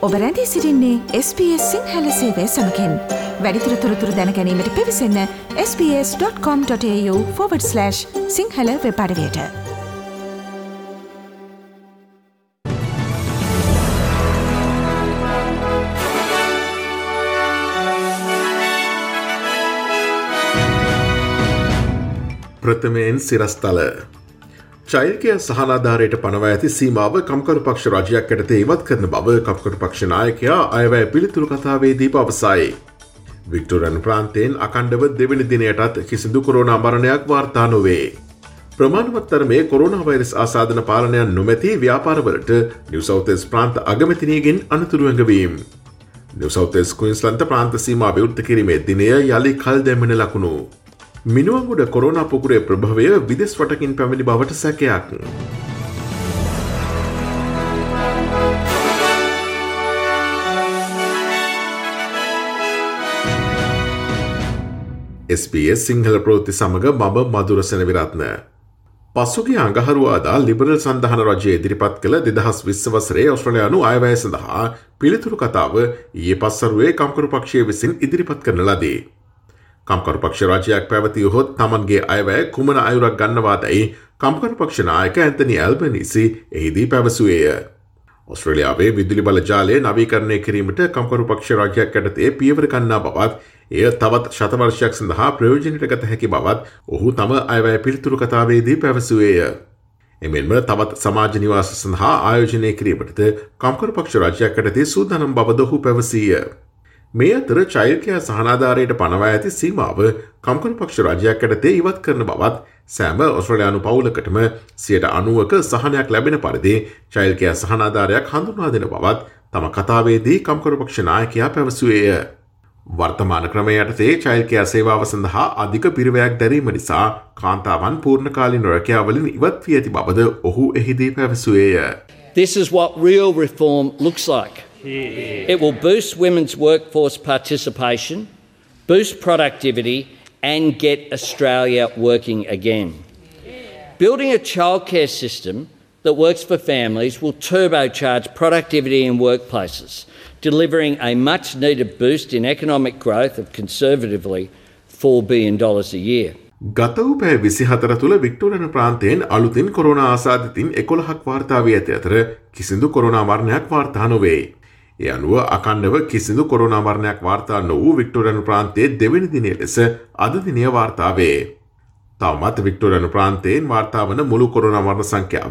ඔබ රැඳී සිටින්නේ SBS සිංහල සේවය සමගින්. වැඩිදුර තොරතුරු දැන ගැනීමට පිවිසන්න sbs.com.au/සිංහල වෙබ් අඩවියට. ප්‍රථමයෙන් සිරස්තල චෛල්කය සහනාධාරයට පනවා ඇති සීමාව කම්කරු පක්ෂ රජයක් යටතේ ඉවත් කරන බව කම්කරු පක්ෂ නායකයා අයවැය පිළිතුරු කතාවේදී පවසයි. වික්ටෝරියානු ප්‍රාන්තයෙන් අඛණ්ඩව දෙවැනි දිනයටත් කිසිදු කොරෝනා මරණයක් වාර්තා නොවේ. ප්‍රමාණවත් තරමේ කොරෝනා වෛරස් ආසාදන පාලනයක් නොමැති ව්‍යාපාරවලට නිව් සවුත් වෙල්ස් ප්‍රාන්ත අගමැතිනියගෙන් අනතුරු ඇඟවීම. නිව් සවුත් වෙල්ස් ක්වීන්ස්ලන්ත ප්‍රාන්ත සීමා විවෘත කිරීමේ දිනය යලි කල් දැමෙන ලකුණු. මිනුවන්ගොඩ කොරෝනා පුකුරේ ප්‍රභවය විදෙස් රටකින් පැමිණි බවට සැකයක්. SBS සිංහල ප්‍රවෘත්ති සමග මම මధుරසන විරත්න. පසුගිය අඟහරුවාදා ලිබරල් සන්ධාන රජය ඉදිරිපත් කළ 2020 වසරේ ඔස්ට්‍රේලියානු අයවැය සඳහා පිළිතුරු කතාව ඊයේ පස්වරුවේ කම්කරු පක්ෂය විසින් ඉදිරිපත් කරන ලදී. කම්කරු පක්ෂ රජයක් පැවතියහොත් තමන්ගේ අයවැය කුමන අයුරක් ගන්නවාදැයි කම්කරු පක්ෂ නායක ඇන්තනි ඇල්බනීසි එහිදී පැවසුවේය. ඔස්ට්‍රේලියාවේ විදුලි බල ජාලය නවීකරණය කිරීමට කම්කරු පක්ෂ රජයක් යටතේ පියවර ගන්නා බවත් එය තවත් ශතවර්ෂයක් සඳහා ප්‍රයෝජනයට ගත හැකි බවත් ඔහු තම අයවැය පිළිතුරු කතාවේදී පැවසුවේය. එමෙන්ම තවත් සමාජ නිවාස සඳහා ආයෝජනය කිරීමටද කම්කරු පක්ෂ රජයක් යටතේ සූදානම් බවද ඔහු පැවසීය. මේ අතර චෛල්කයා සහනාධාරයට පනවා ඇති සීමාව කම්කරු පක්ෂ රජයක් යටතේ ඉවත් කරන බවත් සෑම ඔස්ට්‍රේලියානු පවුලකටම 90%ක සහනයක් ලැබෙන පරිදි චෛල්කයා සහනාධාරයක් හඳුන්වා දෙන බවත් තම කතාවේදී කම්කරු පක්ෂ නායකයා පැවසුවේය. වර්තමාන ක්‍රමය යටතේ චෛල්කයා සේවාව සඳහා අධික පිරිවැයක් දැරීම නිසා කාන්තාවන් පූර්ණකාලීන රැකියාවලින් ඉවත් වී ඇති බවද ඔහු එහිදී පැවසුවේය. This is what real reform looks like. It will boost women's workforce participation, boost productivity and get Australia working again. Building a childcare system that works for families will turbocharge productivity in workplaces, delivering a much needed boost in economic growth of conservatively $4 billion a year. ගත වූ පැය 24 තුළ වික්ටෝරියානු ප්‍රාන්තයෙන් අලුතින් corona ආසාදිතින් 11ක් වාර්තා වී ඇති අතර කිසිදු corona මරණයක් වාර්තා නොවේ. ඒ අනුව අඛණ්ඩව කිසිදු කොරෝනා මරණයක් වාර්තා නොවූ වික්ටෝරියානු ප්‍රාන්තයේ දෙවැනි දිනය ලෙස අද දිනය වාර්තා වේ. තවමත් වික්ටෝරියානු ප්‍රාන්තයෙන් වාර්තා වන මුළු කොරෝනා මරණ සංඛ්‍යාව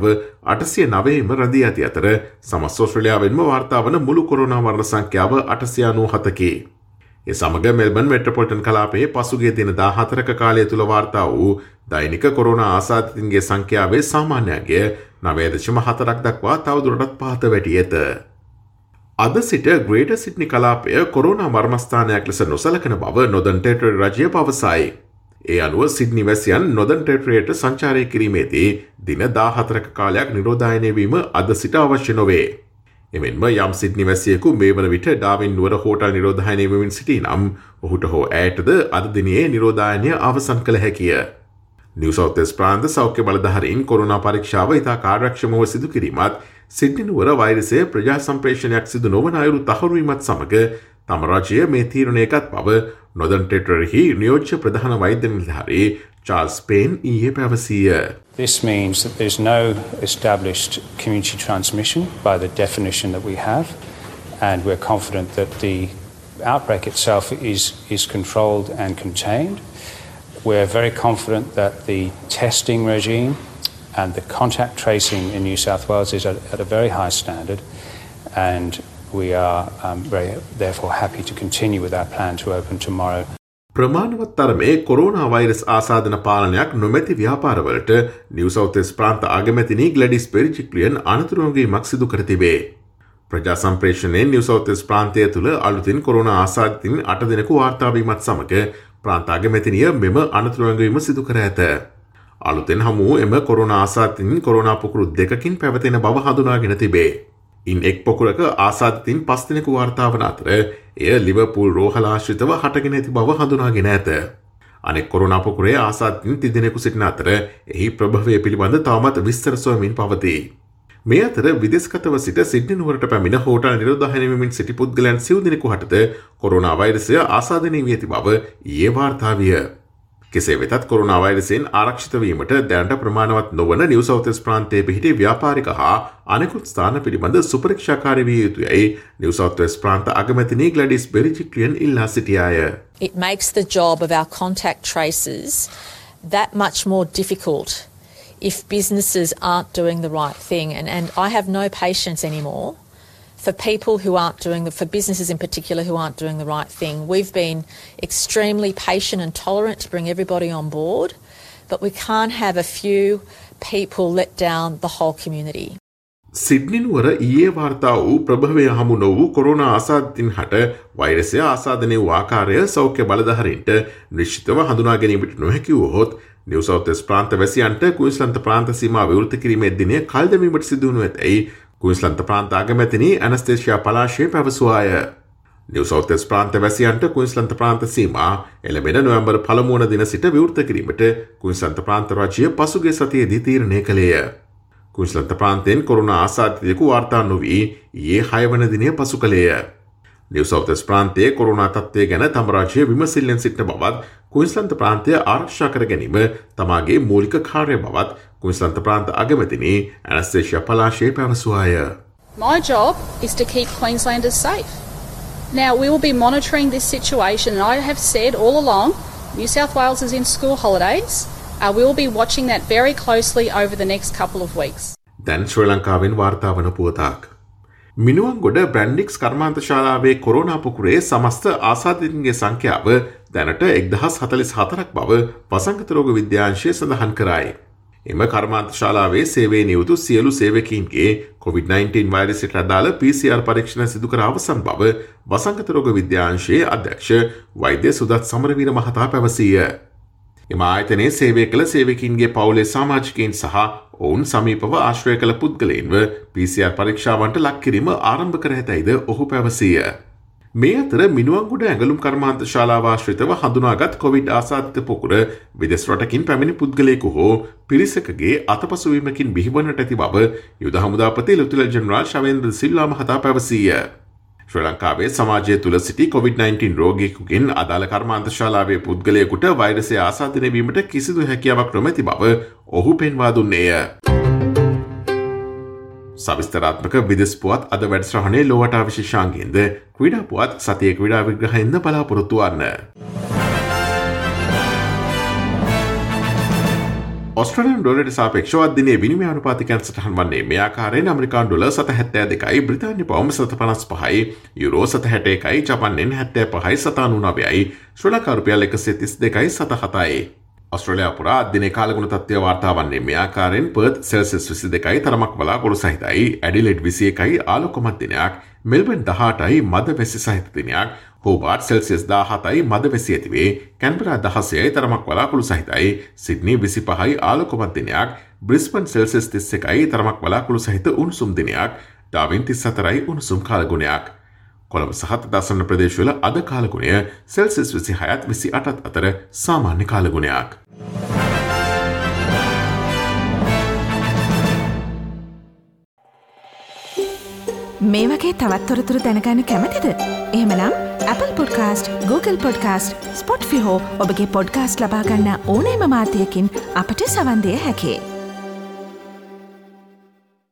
809ම රැඳී ඇති අතර සමස්ත ඔස්ට්‍රේලියාවෙන්ම වාර්තා වන මුළු කොරෝනා මරණ සංඛ්‍යාව 897කි. ඒ සමග මෙල්බන් මෙට්‍රොපොලිටන් කලාපයේ පසුගිය දින 14ක කාලය තුළ වාර්තා වූ දෛනික කොරෝනා ආසාදිතයින්ගේ සංඛ්‍යාවේ සාමාන්‍යය 9.4ක් දක්වා තවදුරටත් පහත වැටී ඇත. අද සිට ග්‍රේටර් සිඩ්නි කලාපය කොරෝනා මර්මස්ථානයක් ලෙස නොසලකන බව නොදර්න් ටෙරිටරි රජය පවසයි. ඒ අනුව සිඩ්නි වැසියන් නොදර්න් ටෙරිටරියට සංචාරය කිරීමේදී දින 14ක කාලයක් නිරෝධායනය වීම අද සිට අවශ්‍ය නොවේ. එමෙන්ම යම් සිඩ්නි වැසියෙකු මේ වන විට ඩාවින් නුවර හෝටල් නිරෝධායනය වෙමින් සිටී නම් ඔහුට හෝ ඇයටද අද දිනේ නිරෝධායනය අවසන් කළ හැකිය. නිව් සවුත් වෙල්ස් ප්‍රාන්ත සෞඛ්‍ය බලධාරීන් කොරෝනා පරීක්ෂාව ඉතා කාර්යක්ෂමව සිදු කිරීමත් සිඩ්නි නුවර වෛරසය ප්‍රජා සම්ප්‍රේෂණයක් සිදු නොවන අයුරු තහවුරුවීමත් සමග තම රජය මේ තීරණයකත් බව නොදර්න් ටෙරිටරිහි නියෝජ්‍ය ප්‍රධාන වෛද්‍ය නිලධාරී චාල්ස් පේන් ඊයේ පැවසීය. This means that there's no established community transmission by the definition that we have, and we're confident that the outbreak itself is controlled and contained. We're very confident that the testing regime and the contact tracing in New South Wales is at a very high standard, and we are therefore happy to continue with our plan to open tomorrow. ප්‍රමාණවත් තරමේ corona virus ආසාදන පාලනයක් නොමැති ව්‍යාපාරවලට new south wales ප්‍රාන්ත අගමැතිනි Gladys Berejiklian අනතුරුවන්ගේමක් සිදු කර තිබේ. ප්‍රජා සම්ප්‍රේෂණයෙන් නිව් සවුත් වෙල්ස් ප්‍රාන්තය තුළ අලුතින් කොරෝනා ආසාදිතින් 8 දෙනෙකු වාර්තා වීමත් සමග ප්‍රාන්ත අගමැතිනිය මෙම අනතුරුවන්ගවීම සිදු කර ඇත. අලුතෙන් හමු එම කොරෝනා ආසාදිතින් කොරෝනා පුකුරු 2කින් පැවතෙන බව හඳුනාගෙන තිබේ. ඉන් එක් පොකුරක ආසාදිතින් 5 දෙනෙකු වාර්තා වන අතර එය ලිවර්පූල් රෝහල ආශ්‍රිතව හටගෙන ඇති බව හඳුනාගෙන ඇත. අනෙක් කොරෝනා පොකුරේ ආසාදිතින් 30 දෙනෙකු සිටින අතර එහි ප්‍රභවය පිළිබඳ තවමත් විස්තර සොයමින් පවතී. මේ අතර විදේශගතව සිට සිඩ්නි නුවරට පැමිණ හෝටල් නිරෝධායන වෙමින් සිටි පුද්ගලයන් සිව් දෙනෙකු හටද කොරෝනා වෛරසය ආසාදනය වී ඇති බව ඊයේ වාර්තා විය. කෙසේ වෙතත් කොරෝනා වෛරසයෙන් ආරක්ෂිත වීමට දැනට ප්‍රමාණවත් නොවන නිව් සවුත් වෙල්ස් ප්‍රාන්තයේ පිහිටි ව්‍යාපාරික හා අනෙකුත් ස්ථාන පිළිබඳ සුපරීක්ෂාකාරී විය යුතුයයි නිව් සවුත් වෙල්ස් ප්‍රාන්ත අගමැතිනි ග්ලැඩිස් බෙරිජික්ලියන් ඉල්ලා සිටියාය. It makes the job of our contact tracers that much more difficult if businesses aren't doing the right thing. And I have no patience anymore for people who aren't for businesses in particular who aren't doing the right thing. We've been extremely patient and tolerant to bring everybody on board, but we can't have a few people let down the whole community. Sydney නුවර ඊයේ වාර්තා වූ ප්‍රභවය හමු නො වූ corona ආසාදිතින් හට වෛරසය ආසාදනය වූ ආකාරය සෞඛ්‍ය බලධාරීන්ට නිශ්චිතව හඳුනා ගැනීමට නොහැකි වුවහොත් නිව් සවුත් වෙල්ස් ප්‍රාන්ත වැසියන්ට කුයින්ස්ලන්ත ප්‍රාන්ත සීමාව විවෘත කිරීමේ දිනය කල් දැමීමට සිදු වනු ඇතැයි කුයින්ස්ලන්ත ප්‍රාන්ත අගමැතිනි ඇනස්තේෂියා පලාශය පැවසුවාය. නිව් සවුත් වෙල්ස් ප්‍රාන්ත වැසියන්ට කුයින්ස්ලන්ත ප්‍රාන්ත සීමා එළඹෙන නොවැම්බර් 1 වන දින සිට විවෘත කිරීමට කුයින්ස්ලන්ත ප්‍රාන්ත රාජ්‍යය පසුගිය සතියේදී තීරණය කළේය. කුයින්ස්ලන්ත ප්‍රාන්තයෙන් කොරෝනා ආසාදිතයෙකු වාර්තා නොවී ඊයේ 6 වන දිනය පසු කළේය. නිව් සවුත් වෙල්ස් ප්‍රාන්තයේ කොරෝනා තත්ත්වය ගැන තම රාජ්‍යය විමසිල්ලෙන් සිටින බවත් කුයින්ස්ලන්ත ප්‍රාන්තය ආරක්ෂා කර ගැනීම තමාගේ මූලික කාර්ය බවත් කුයින්ස්ලන්ත ප්‍රාන්ත අගමැතිනි Annastacia Palaszczuk පැවසුවාය. My job is to keep Queenslanders safe. Now, we will be monitoring this situation, and I have said all along, New South Wales is in school holidays. We will be watching that very closely over the next couple of weeks. දැන් ශ්‍රී ලංකාවෙන් වාර්තා වන පුවතක්. මිනුවන්ගොඩ බ්‍රැන්ඩික්ස් කර්මාන්ත ශාලාවේ corona පුකුරේ සමස්ත ආසාදිතන්ගේ සංඛ්‍යාව දැනට 1044ක් බව වසංගත රෝග විද්‍යාංශය සඳහන් කරයි. එම කර්මාන්ත ශාලාවේ සේවයේ නියුතු සියලු සේවකීන්ගේ COVID-19 වෛරසයට අදාළ PCR පරීක්ෂණ සිදු කර අවසන් බව වසංගත රෝග විද්‍යාංශයේ අධ්‍යක්ෂ වෛද්‍ය සුදත් සමරවීර මහතා පැවසීය. එම ආයතනයේ සේවය කළ සේවකීන්ගේ පවුලේ සමාජිකයින් සහ ඔවුන් සමීපව ආශ්‍රය කළ පුද්ගලයින්ව PCR පරීක්ෂාවන්ට ලක් කිරීම ආරම්භ කර ඇතැයිද ඔහු පැවසීය. මේ අතර මිනුවන්ගොඩ ඇඟලුම් කර්මාන්ත ශාලාව ආශ්‍රිතව හඳුනාගත් කොවිඩ් ආසාදිත පොකුර විදෙස් රටකින් පැමිණි පුද්ගලයෙකු හෝ පිරිසකගේ අතපසුවීමකින් බිහිවන්නට ඇති බව යුද හමුදාපති ලෙෆ්ටිනන්ට් ජෙනරාල් ශවේන්ද්‍ර සිල්වා මහතා පැවසීය. ශ්‍රී ලංකාවේ සමාජය තුළ සිටි COVID-19 රෝගියෙකුගෙන් අදාළ කර්මාන්ත ශාලාවේ පුද්ගලයෙකුට වෛරසය ආසාදනය වීමට කිසිදු හැකියාවක් නොමැති බව ඔහු පෙන්වා දුන්නේය. සවිස්තරාත්මක විදෙස් පුවත් අද වැඩසටහනේ ලෝවටා විශේෂාංගයෙන්ද ක්‍රීඩා පුවත් සතියේ ක්‍රීඩා විග්‍රහයෙන්ද බලාපොරොත්තු වන්න. ඔස්ට්‍රේලියානු ඩොලරයට සාපේක්ෂව දිනේ විනිමය අනුපාතිකයන් සටහන් වන්නේ මේ ආකාරයෙන් ඇමරිකානු ඩොලර් 7.72යි, බ්‍රිතාන්‍ය පවුම් 7.55යි, යුරෝ 7.61යි, ජපාන් යෙන් 75යි 7.99යි, ශ්‍රී ලංකා රුපියල් 132යි 7.7යි. ඔස්ට්‍රේලියා පුරා දිනේ කාලගුණ තත්ත්වය වාර්තා වන්නේ මේ ආකාරයෙන් පර්ත් සෙල්සියස් 22යි තරමක් බලාපොරොත්තු සහිතයි, ඇඩිලේඩ් 21යි ආලෝකමත් දිනයක්, මෙල්බන් 18යි මද වැසි සහිත දිනයක්, හෝබාර්ට් සෙල්සියස් 17යි මද වැසි ඇතිවේ, කැන්බරා 16යි තරමක් බලාපොරොත්තු සහිතයි, සිඩ්නි 25යි ආලෝකමත් දිනයක්, බ්‍රිස්බන් සෙල්සියස් 31යි තරමක් බලාපොරොත්තු සහිත උණුසුම් දිනයක්, ඩාවින් 34යි උණුසුම් කාලගුණයක්. කොළඹ සහ දසන ප්‍රදේශවල අද කාලගුණය සෙල්සියස් 26ත් 28ත් අතර සාමාන්‍ය කාලගුණයක්. මේ වගේ තවත් තොරතුරු දැනගන්න කැමතිද? එහෙමනම් Apple Podcast, Google Podcast, Spotify හෝ ඔබගේ පොඩ්කාස්ට් ලබා ගන්න ඕනෑම මාධ්‍යයකින් අපට සවන් දෙන්න හැකියි.